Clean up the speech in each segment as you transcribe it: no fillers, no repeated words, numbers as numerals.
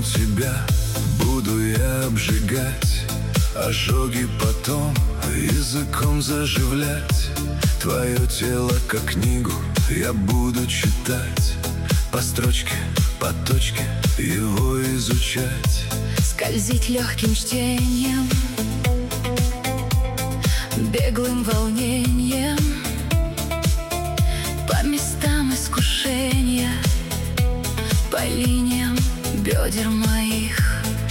тебя буду я обжигать, ожоги потом языком заживлять. Твое тело как книгу я буду читать, по строчке, по точке его изучать. Скользить легким чтением, беглым волнением, по местам искушения, по линиям бедер моих.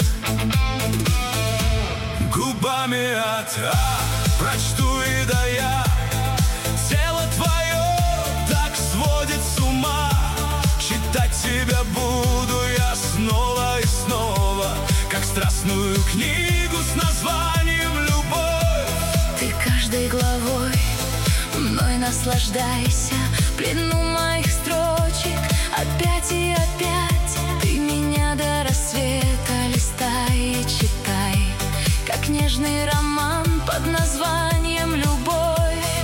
Губами от А прочту и до Я. Тело твое так сводит с ума. Читать тебя буду я снова и снова, как страстную книгу с названием «Любовь». Ты каждой главой мной наслаждайся, в плену моих строчек опять и опять. Ты меня до рассвета листай и читай, как нежный роман под названием «Любовь».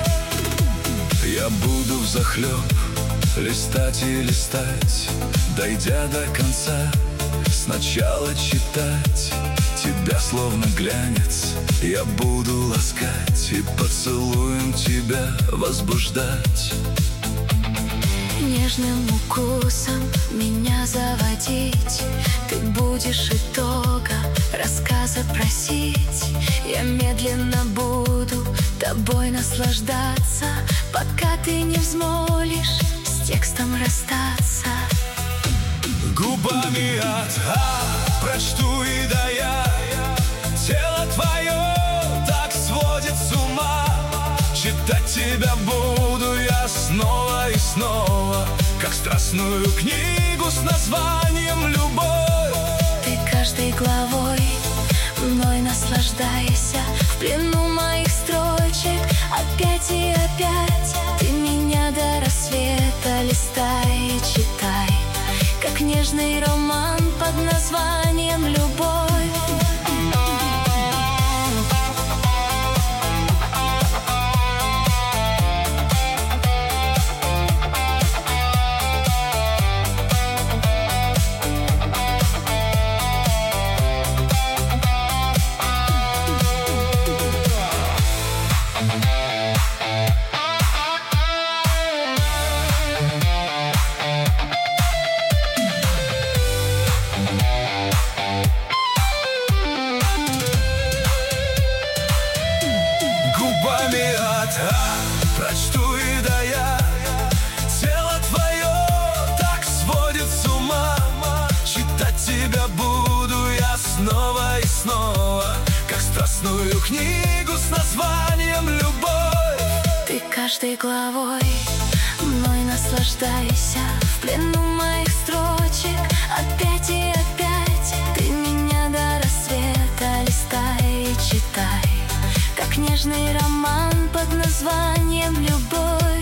Я буду взахлеб листать и листать, дойдя до конца, сначала читать. Тебя словно глянец я буду ласкать, и поцелуем тебя возбуждать. Нежным укусом меня заводить, ты будешь итога рассказа просить. Я медленно буду тобой наслаждаться, пока ты не взмолишь с текстом расстаться. Губами от А прочту и до Я. Тело твое так сводит с ума. Читать тебя буду я снова и снова, как страстную книгу с названием «Любовь». Ты каждой главой мной наслаждайся, в плену моих строчек опять и опять. Ты меня до рассвета листай и читай, как нежный роман под названием «Любовь». Губами от А прочту и до Я. Тело твое так сводит с ума. Читать тебя буду я снова и снова, как страстную книгу с названием «Любовь». Ты каждой главой мной наслаждайся, в плену моих строчек опять и опять. Ты меня до рассвета листай и читай, как нежный роман под названием «Любовь».